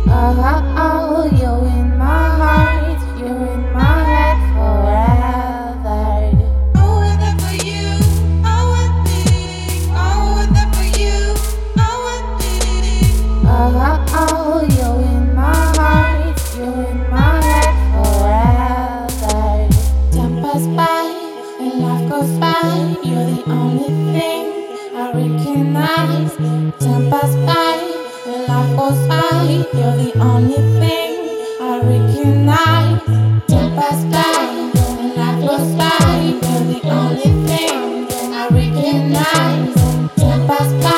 Oh, you're in my heart, you're in my head forever. Oh, with that for you, oh, with me. Oh, with that for you, oh, with me. Oh, you're in my heart, you're in my head forever. Time pass by and life goes by, you're the only thing I recognize. Time pass by and life goes by, you're the only thing I recognize. Time pass by and life goes by, you're the only thing I recognize. Time pass by.